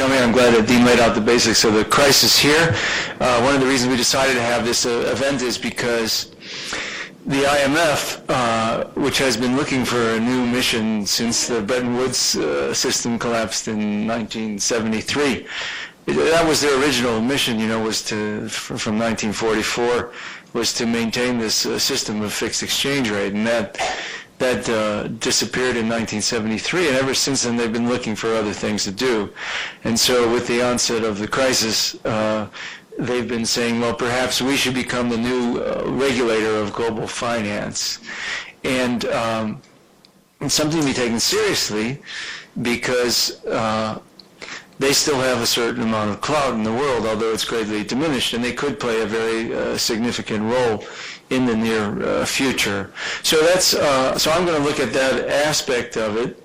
mean, I'm glad that Dean laid out the basics of the crisis here. One of the reasons we decided to have this event is because the IMF, which has been looking for a new mission since the Bretton Woods system collapsed in 1973, that was their original mission, was from 1944, was to maintain this system of fixed exchange rate, and that disappeared in 1973, and ever since then they've been looking for other things to do. And so with the onset of the crisis, they've been saying, well, perhaps we should become the new regulator of global finance. And it's something to be taken seriously because they still have a certain amount of clout in the world, although it's greatly diminished, and they could play a very significant role in the near future. So that's so I'm going to look at that aspect of it,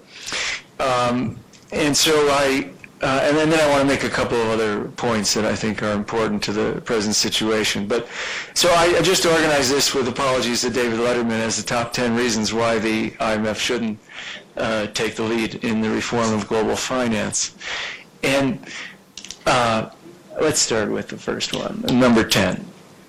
and so and then I want to make a couple of other points that I think are important to the present situation. But so I just organized this with apologies to David Letterman as the top 10 reasons why the IMF shouldn't take the lead in the reform of global finance. And let's start with the first one, number 10.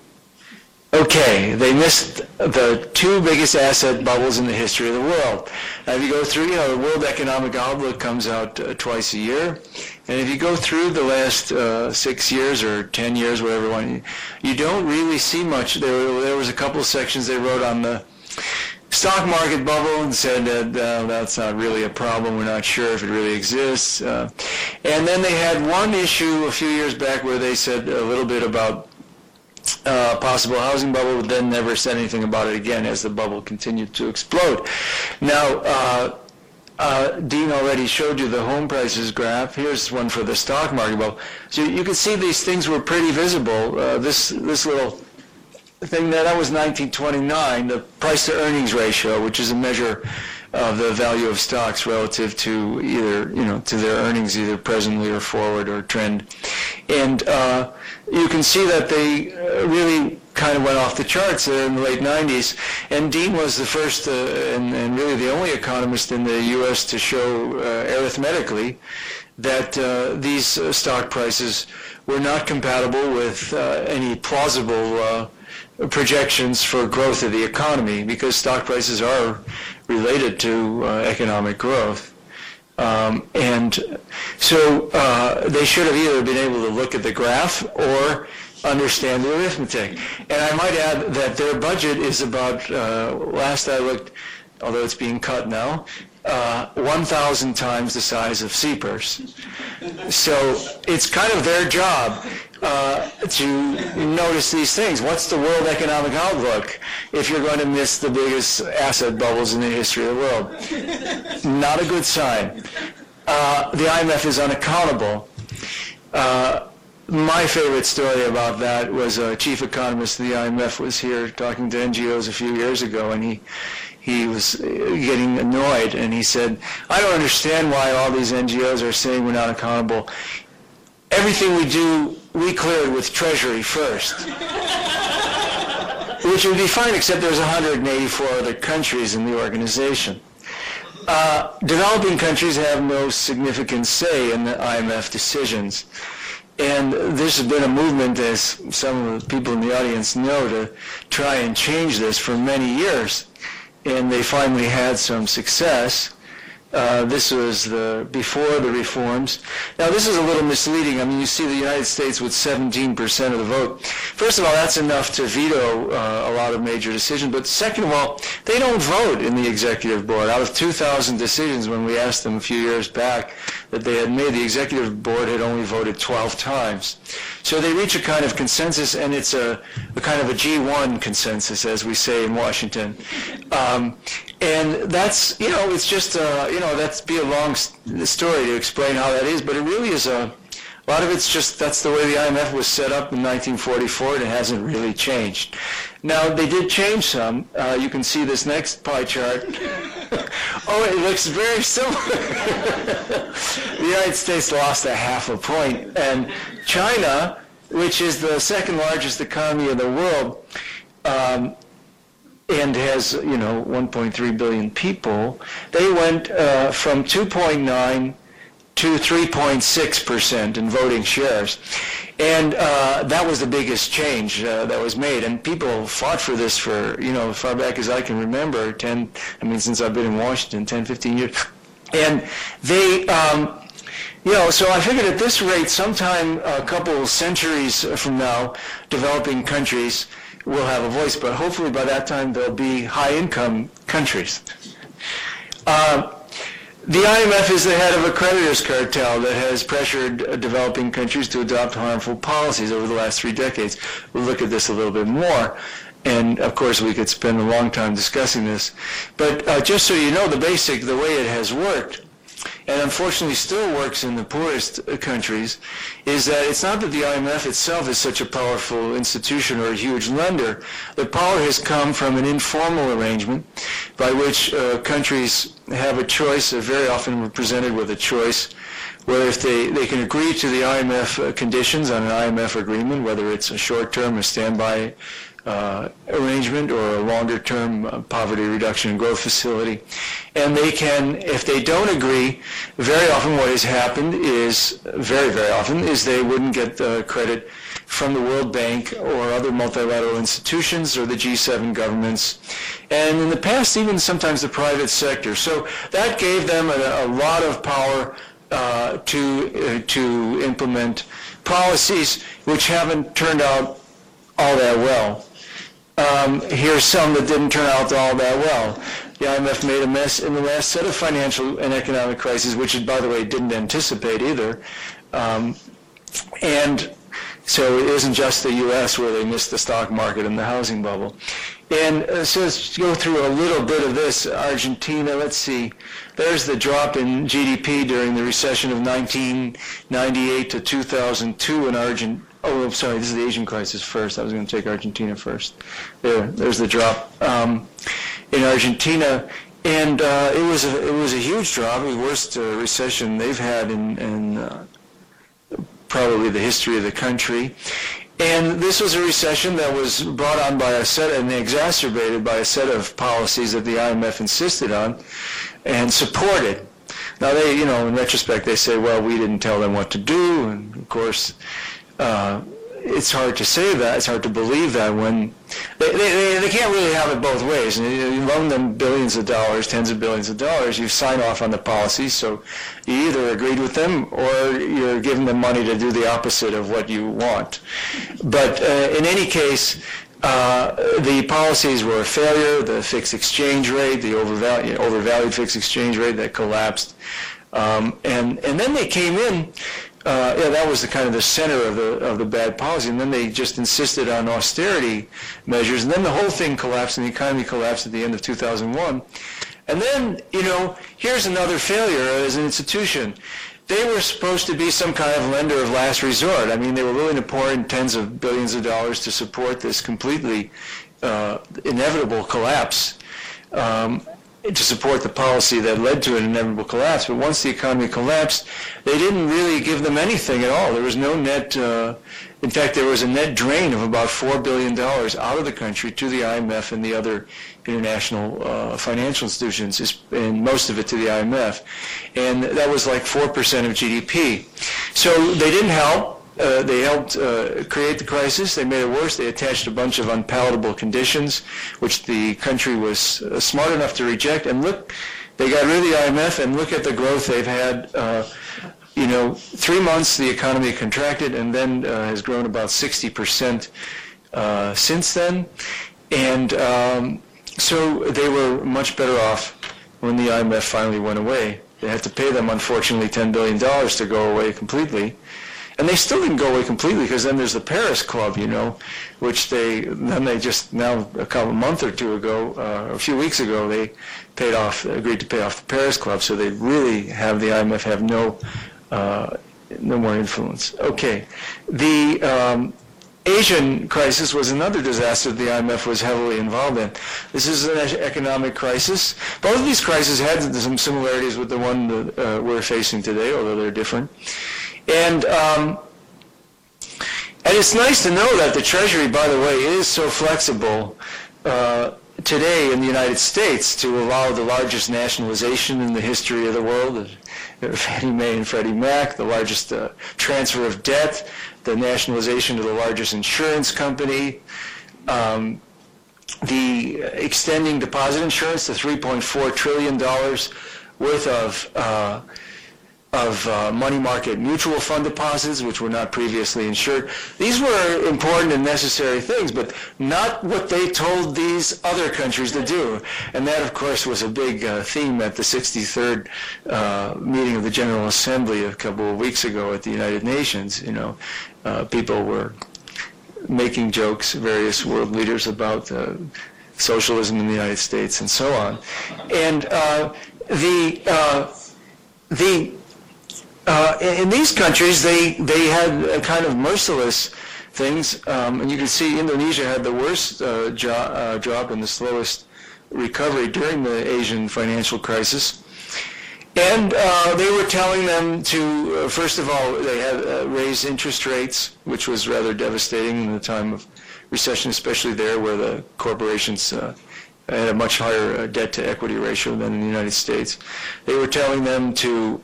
Okay, they missed the two biggest asset bubbles in the history of the world. Now, if you go through, the World Economic Outlook comes out twice a year, and if you go through the last 6 years or 10 years, whatever one, you don't really see much. There was a couple of sections they wrote on the stock market bubble and said that that's not really a problem. We're not sure if it really exists. And then they had one issue a few years back where they said a little bit about possible housing bubble, but then never said anything about it again as the bubble continued to explode. Now, Dean already showed you the home prices graph. Here's one for the stock market bubble. So you can see these things were pretty visible. This little thing that was 1929, the price to earnings ratio, which is a measure of the value of stocks relative to either, to their earnings, either presently or forward or trend. And you can see that they really kind of went off the charts there in the late 90s. And Dean was the first and really the only economist in the U.S. to show arithmetically that these stock prices were not compatible with any plausible projections for growth of the economy, because stock prices are related to economic growth. And so they should have either been able to look at the graph or understand the arithmetic. And I might add that their budget is about, last I looked, although it's being cut now, 1,000 times the size of CPERS. So it's kind of their job to notice these things. What's the World Economic Outlook if you're going to miss the biggest asset bubbles in the history of the world? Not a good sign. The IMF is unaccountable. My favorite story about that was a chief economist of the IMF was here talking to NGOs a few years ago, and he was getting annoyed, and he said, I don't understand why all these NGOs are saying we're not accountable. Everything we do, we clear it with Treasury first. Which would be fine, except there's 184 other countries in the organization. Developing countries have no significant say in the IMF decisions. And this has been a movement, as some of the people in the audience know, to try and change this for many years. And they finally had some success. This was before the reforms. Now, this is a little misleading. I mean, you see the United States with 17% of the vote. First of all, that's enough to veto a lot of major decisions. But second of all, they don't vote in the executive board. Out of 2,000 decisions, when we asked them a few years back that they had made, the executive board had only voted 12 times. So they reach a kind of consensus, and it's a kind of a G1 consensus, as we say in Washington. And that's, it's just, that'd be a long story to explain how that is, but it really is a lot of it's just, that's the way the IMF was set up in 1944, and it hasn't really changed. Now, they did change some. You can see this next pie chart. Oh, it looks very similar. The United States lost 0.5 point, and China, which is the second largest economy in the world, and has, 1.3 billion people, they went from 2.9 to 3.6% in voting shares. And that was the biggest change that was made. And people fought for this for, as far back as I can remember, since I've been in Washington, 10, 15 years. And they, so I figured at this rate, sometime a couple centuries from now, developing countries will have a voice, but hopefully by that time they'll be high-income countries. The IMF is the head of a creditors cartel that has pressured developing countries to adopt harmful policies over the last 3 decades. We'll look at this a little bit more, and of course we could spend a long time discussing this. But just so you know, the way it has worked, and unfortunately still works in the poorest countries, is that it's not that the IMF itself is such a powerful institution or a huge lender. The power has come from an informal arrangement by which countries have a choice, very often we're presented with a choice, where if they can agree to the IMF conditions on an IMF agreement, whether it's a short-term, a standby arrangement, or a longer-term poverty reduction and growth facility. And they can, if they don't agree, very often what has happened is, very, very often, is they wouldn't get the credit from the World Bank or other multilateral institutions or the G7 governments, and in the past even sometimes the private sector. So that gave them a lot of power to implement policies which haven't turned out all that well. Here's some that didn't turn out all that well. The IMF made a mess in the last set of financial and economic crises, which it, by the way, didn't anticipate either. And so it isn't just the U.S. where they missed the stock market and the housing bubble. And so let's go through a little bit of this. Argentina, let's see. There's the drop in GDP during the recession of 1998 to 2002 in Argentina. Oh, I'm sorry, this is the Asian crisis first. I was going to take Argentina first. There's the drop in Argentina. And it was a huge drop, the worst recession they've had in probably the history of the country. And this was a recession that was brought on by and exacerbated by a set of policies that the IMF insisted on and supported. Now they, in retrospect, they say, well, we didn't tell them what to do, and of course, it's hard to say that. It's hard to believe that when they can't really have it both ways. And you loan them billions of dollars, tens of billions of dollars, you sign off on the policies, so you either agreed with them or you're giving them money to do the opposite of what you want. But in any case, the policies were a failure. The fixed exchange rate, the overvalued fixed exchange rate that collapsed. And then they came in. That was the kind of the center of the bad policy, and then they just insisted on austerity measures, and then the whole thing collapsed, and the economy collapsed at the end of 2001. And then, here's another failure as an institution. They were supposed to be some kind of lender of last resort. I mean, they were willing to pour in tens of billions of dollars to support this completely inevitable collapse. To support the policy that led to an inevitable collapse. But once the economy collapsed, they didn't really give them anything at all. There was no net, in fact, there was a net drain of about $4 billion out of the country to the IMF and the other international financial institutions, and most of it to the IMF. And that was like 4% of GDP. So they didn't help. They helped create the crisis. They made it worse. They attached a bunch of unpalatable conditions, which the country was smart enough to reject. And look, they got rid of the IMF, and look at the growth they've had. 3 months the economy contracted, and then has grown about 60% since then. And so they were much better off when the IMF finally went away. They had to pay them, unfortunately, $10 billion to go away completely. And they still didn't go away completely, because then there's the Paris Club, which they just now, a month or two ago, a few weeks ago, they agreed to pay off the Paris Club. So they really have, the IMF have no more influence. Okay. The Asian crisis was another disaster the IMF was heavily involved in. This is an economic crisis. Both of these crises had some similarities with the one that we're facing today, although they're different. And it's nice to know that the Treasury, by the way, is so flexible today in the United States to allow the largest nationalization in the history of the world, Fannie Mae and Freddie Mac, the largest transfer of debt, the nationalization of the largest insurance company, the extending deposit insurance to $3.4 trillion worth of money market mutual fund deposits, which were not previously insured. These were important and necessary things, but not what they told these other countries to do. And that, of course, was a big theme at the 63rd meeting of the General Assembly a couple of weeks ago at the United Nations. People were making jokes, various world leaders, about socialism in the United States and so on. And in these countries, they had a kind of merciless things, and you can see Indonesia had the worst drop and the slowest recovery during the Asian financial crisis. And they were telling them to, first of all, they had raised interest rates, which was rather devastating in the time of recession, especially there where the corporations had a much higher debt-to-equity ratio than in the United States. They were telling them to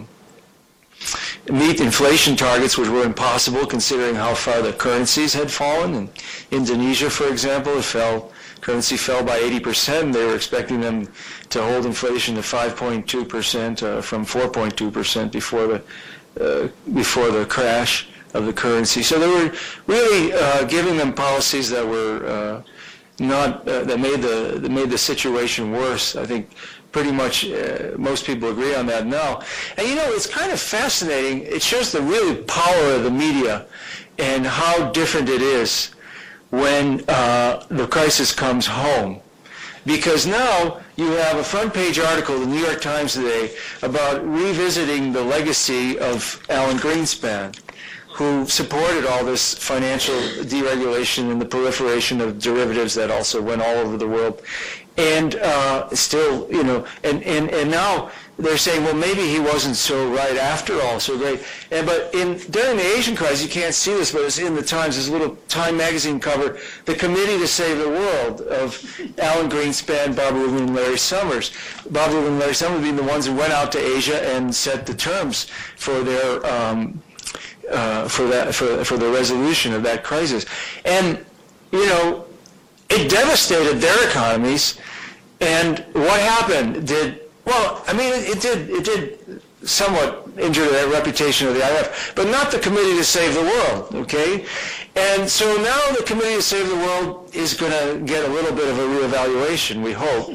meet inflation targets, which were impossible considering how far the currencies had fallen. In Indonesia, for example, currency fell by 80%. They were expecting them to hold inflation to 5.2% from 4.2% before the crash of the currency. So they were really giving them policies that were that made the situation worse. I think pretty much most people agree on that now. And it's kind of fascinating. It shows the real power of the media and how different it is when the crisis comes home. Because now you have a front page article in the New York Times today about revisiting the legacy of Alan Greenspan, who supported all this financial deregulation and the proliferation of derivatives that also went all over the world. And still, and now they're saying, well, maybe he wasn't so right after all, so great. But during the Asian crisis, you can't see this, but it's in the Times, this little Time magazine cover, the Committee to Save the World of Alan Greenspan, Bob Rubin, and Larry Summers. Bob Rubin and Larry Summers being the ones who went out to Asia and set the terms for their for the resolution of that crisis. And it devastated their economies. And what happened? It did somewhat injure the reputation of the IMF, but not the Committee to Save the World, okay? And so now the Committee to Save the World is going to get a little bit of a reevaluation, we hope,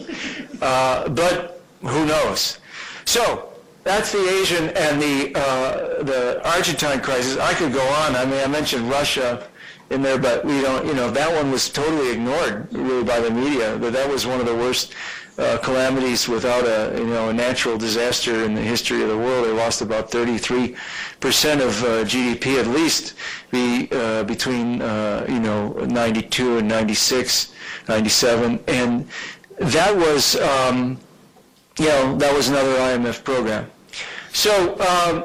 but who knows? So that's the Asian and the Argentine crisis. I could go on. I mentioned Russia in there, but we don't, that one was totally ignored really by the media, but that was one of the worst calamities without a natural disaster in the history of the world. They lost about 33% of GDP at least between 92 and 96, 97, and that was that was another IMF program. So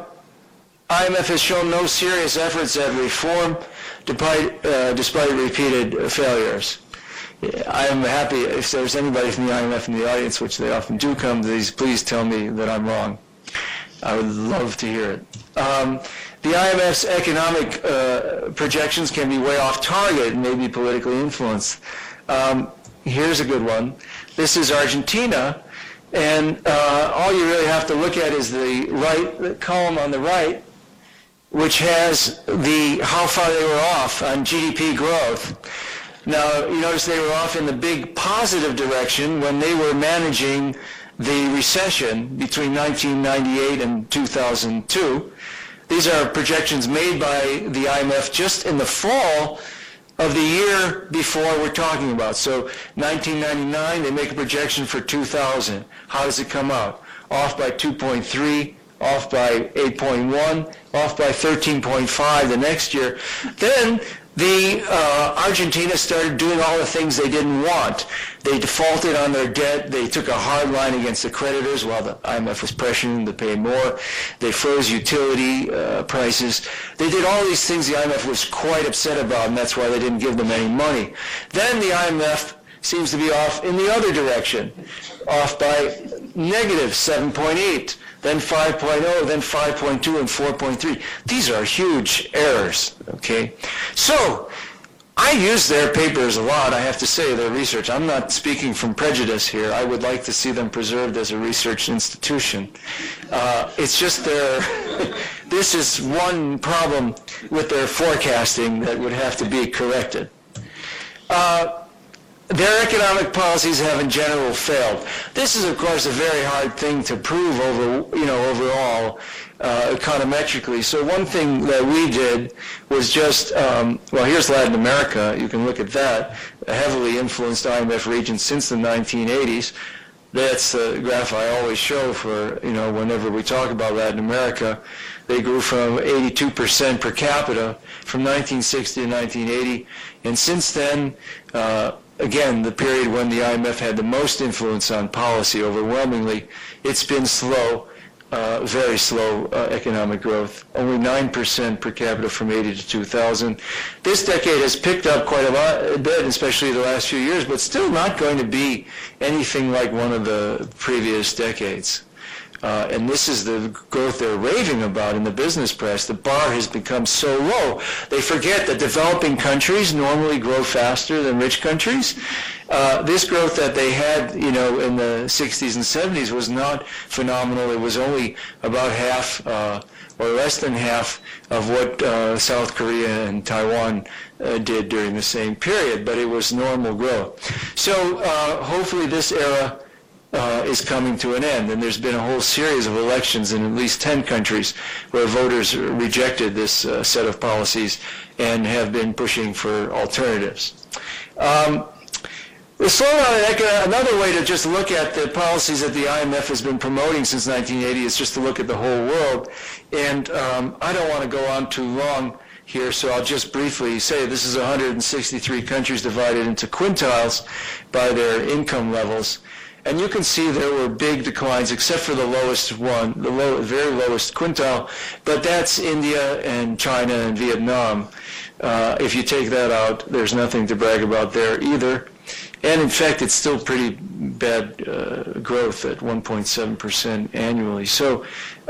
IMF has shown no serious efforts at reform despite repeated failures. I am happy if there's anybody from the IMF in the audience, which they often do come to these, please tell me that I'm wrong. I would love to hear it. The IMF's economic projections can be way off target and may be politically influenced. Here's a good one. This is Argentina, and all you really have to look at is the column on the right, which has how far they were off on GDP growth. Now, you notice they were off in the big positive direction when they were managing the recession between 1998 and 2002. These are projections made by the IMF just in the fall of the year before we're talking about. So 1999, they make a projection for 2000. How does it come out? Off by 2.3, off by 8.1, off by 13.5 the next year. Then Argentina started doing all the things they didn't want. They defaulted on their debt. They took a hard line against the creditors while the IMF was pressuring them to pay more. They froze utility prices. They did all these things the IMF was quite upset about, and that's why they didn't give them any money. Then the IMF seems to be off in the other direction, off by negative 7.8. then 5.0, then 5.2, and 4.3. These are huge errors, okay? So I use their papers a lot, I have to say, their research. I'm not speaking from prejudice here. I would like to see them preserved as a research institution. It's just this is one problem with their forecasting that would have to be corrected. Their economic policies have in general failed. This is, of course, a very hard thing to prove overall, econometrically. So one thing that we did was just, here's Latin America. You can look at that, a heavily influenced IMF region since the 1980s. That's the graph I always show for, whenever we talk about Latin America. They grew from 82% per capita from 1960 to 1980. And since then, again, the period when the IMF had the most influence on policy overwhelmingly, it's been slow, very slow economic growth, only 9% per capita from 80 to 2000. This decade has picked up quite a bit, especially the last few years, but still not going to be anything like one of the previous decades. And this is the growth they're raving about in the business press. The bar has become so low. They forget that developing countries normally grow faster than rich countries. This growth that they had, in the 60s and 70s was not phenomenal. It was only about half or less than half of what South Korea and Taiwan did during the same period, but it was normal growth. So hopefully this era is coming to an end, and there's been a whole series of elections in at least 10 countries where voters rejected this set of policies and have been pushing for alternatives. The slowdown, another way to just look at the policies that the IMF has been promoting since 1980 is just to look at the whole world, and I don't want to go on too long here, so I'll just briefly say this is 163 countries divided into quintiles by their income levels. And you can see there were big declines, except for the lowest one, the very lowest quintile, but that's India and China and Vietnam. If you take that out, there's nothing to brag about there either. And in fact, it's still pretty bad growth at 1.7% annually. So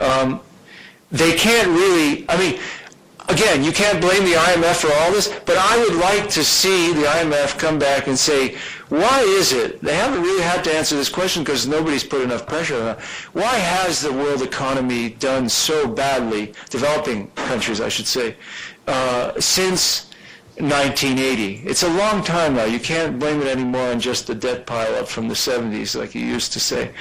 they can't really, again, you can't blame the IMF for all this, but I would like to see the IMF come back and say, why is it? They haven't really had to answer this question because nobody's put enough pressure on it. Why has the world economy done so badly, developing countries, I should say, since 1980? It's a long time now. You can't blame it anymore on just the debt pile-up from the 70s, like you used to say.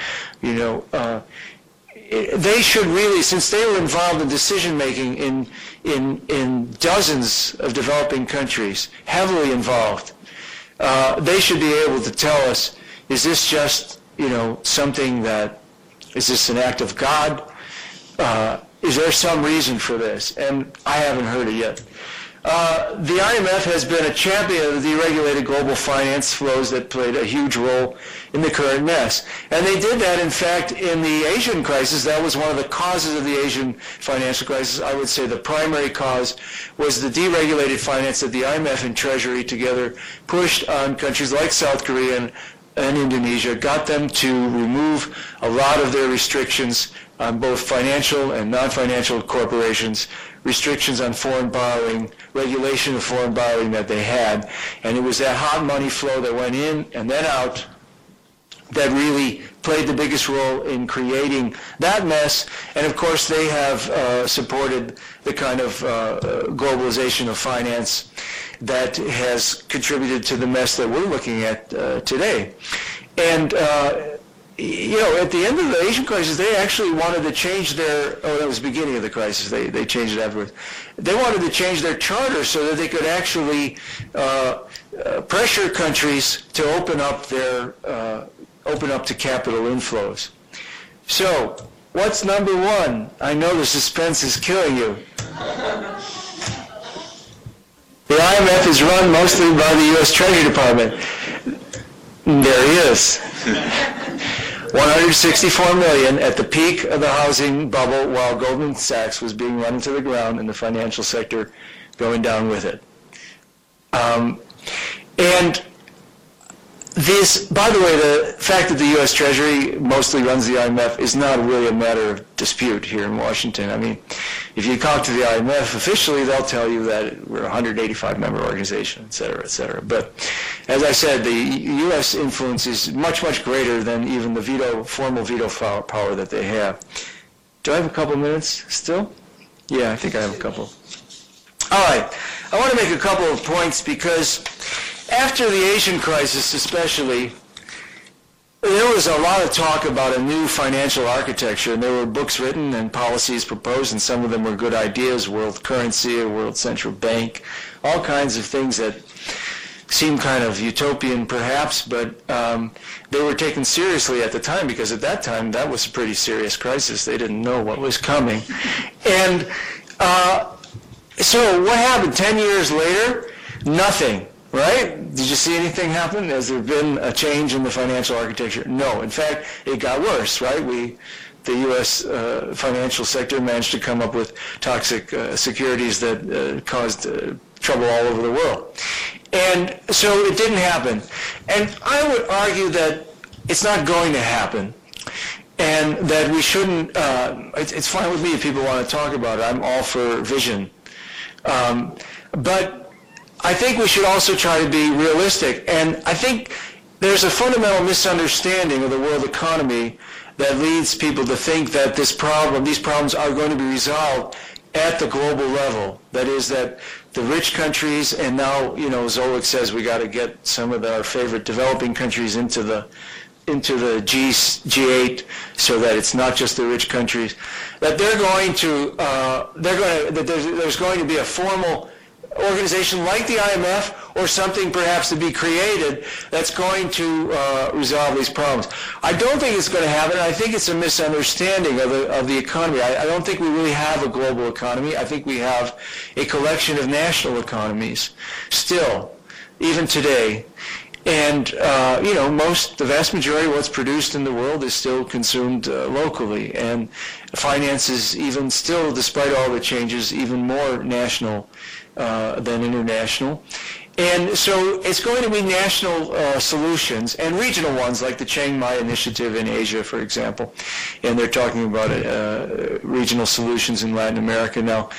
They should really, since they were involved in decision-making in dozens of developing countries, heavily involved, they should be able to tell us, is this just, something that, is this an act of God? Is there some reason for this? And I haven't heard it yet. The IMF has been a champion of the deregulated global finance flows that played a huge role in the current mess. And they did that, in fact, in the Asian crisis. That was one of the causes of the Asian financial crisis. I would say the primary cause was the deregulated finance that the IMF and Treasury together pushed on countries like South Korea and Indonesia, got them to remove a lot of their restrictions on both financial and non-financial corporations, restrictions on foreign borrowing, regulation of foreign borrowing that they had. And it was that hot money flow that went in and then out that really played the biggest role in creating that mess. And of course, they have supported the kind of globalization of finance that has contributed to the mess that we're looking at today. And at the end of the Asian crisis, they actually wanted to change that was the beginning of the crisis. They changed it afterwards. They wanted to change their charter so that they could actually pressure countries to open up to capital inflows. So, what's number one? I know the suspense is killing you. The IMF is run mostly by the U.S. Treasury Department. There he is. 164 million at the peak of the housing bubble while Goldman Sachs was being run into the ground and the financial sector going down with it. And By the way, the fact that the U.S. Treasury mostly runs the IMF is not really a matter of dispute here in Washington. I mean, if you talk to the IMF officially, they'll tell you that we're a 185-member organization, et cetera, et cetera. But as I said, the U.S. influence is much, much greater than even the formal veto power that they have. Do I have a couple minutes still? Yeah, I think I have a couple. All right. I want to make a couple of points because after the Asian crisis especially, there was a lot of talk about a new financial architecture, and there were books written and policies proposed, and some of them were good ideas, world currency, a world central bank, all kinds of things that seemed kind of utopian perhaps, but they were taken seriously at the time because at that time that was a pretty serious crisis. They didn't know what was coming. And so what happened 10 years later? Nothing. Right? Did you see anything happen? Has there been a change in the financial architecture? No. In fact, it got worse, right? The U.S. Financial sector managed to come up with toxic securities that caused trouble all over the world. And so it didn't happen. And I would argue that it's not going to happen. And that we shouldn't, it's fine with me if people want to talk about it. I'm all for vision. But I think we should also try to be realistic. And I think there's a fundamental misunderstanding of the world economy that leads people to think that these problems are going to be resolved at the global level. That is, that the rich countries, and now, Zoellick says we got to get some of our favorite developing countries into the G8 so that it's not just the rich countries, that there's going to be a formal organization like the IMF or something perhaps to be created that's going to resolve these problems. I don't think it's going to happen. I think it's a misunderstanding of the economy. I don't think we really have a global economy. I think we have a collection of national economies still, even today. And, the vast majority of what's produced in the world is still consumed locally. And finance is even still, despite all the changes, even more national than international. And so it's going to be national solutions and regional ones like the Chiang Mai Initiative in Asia, for example. And they're talking about regional solutions in Latin America now.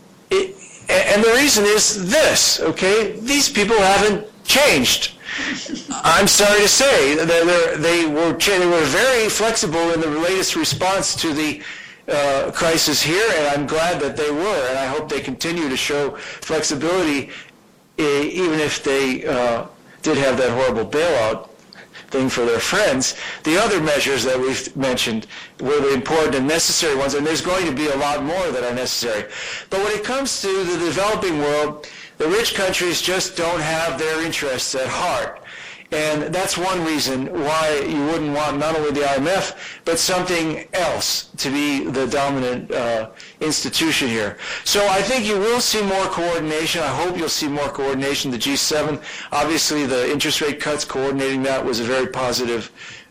And the reason is this, okay? These people haven't changed. I'm sorry to say they were very flexible in the latest response to the crisis here, and I'm glad that they were, and I hope they continue to show flexibility, even if they did have that horrible bailout thing for their friends. The other measures that we've mentioned were the important and necessary ones, and there's going to be a lot more that are necessary. But when it comes to the developing world, the rich countries just don't have their interests at heart. And that's one reason why you wouldn't want not only the IMF, but something else to be the dominant institution here. So I think you will see more coordination. I hope you'll see more coordination. The G7, obviously the interest rate cuts, coordinating that was a very positive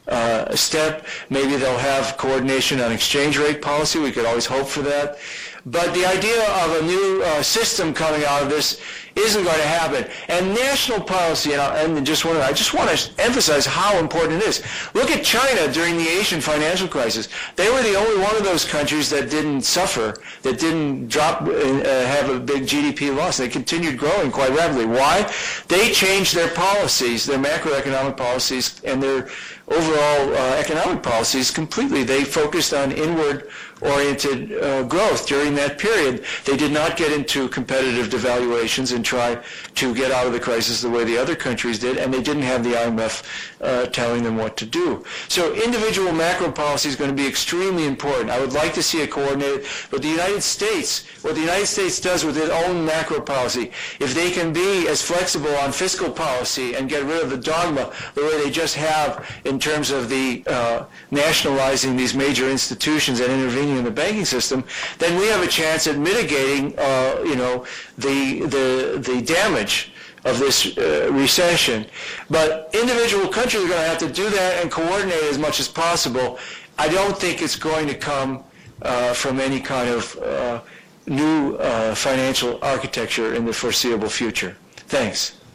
step. Maybe they'll have coordination on exchange rate policy. We could always hope for that. But the idea of a new system coming out of this isn't going to happen. And national policy, I just want to emphasize how important it is. Look at China during the Asian financial crisis. They were the only one of those countries that didn't suffer, that didn't drop, have a big GDP loss. They continued growing quite rapidly. Why? They changed their policies, their macroeconomic policies, and their overall economic policies completely. They focused on inward-oriented growth during that period. They did not get into competitive devaluations and try to get out of the crisis the way the other countries did, and they didn't have the IMF telling them what to do. So individual macro policy is going to be extremely important. I would like to see it coordinated, but the United States, what the United States does with its own macro policy, if they can be as flexible on fiscal policy and get rid of the dogma the way they just have in terms of the nationalizing these major institutions and intervening in the banking system, then we have a chance at mitigating, the damage of this recession. But individual countries are going to have to do that and coordinate as much as possible. I don't think it's going to come from any kind of new financial architecture in the foreseeable future. Thanks.